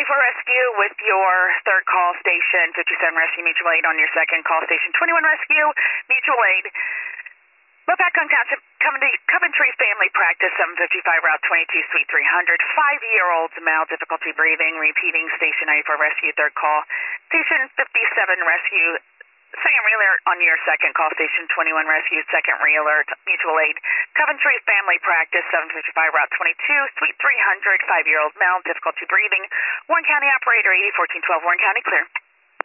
94 Rescue with your third call station, 57 Rescue Mutual Aid on your second call station, 21 Rescue Mutual Aid. Lopatcong Township, Coventry Family Practice, 755 Route 22, Suite 300. 5-year-old male, difficulty breathing, repeating station 94 Rescue, third call. Station 57 Rescue, second reeler on your second call station, 21 Rescue, second reeler, Mutual Aid. Coventry Family Practice, 755 Route 22, Suite 300. 5-year-old male, difficulty breathing. Warren County operator, 801412, Warren County, clear.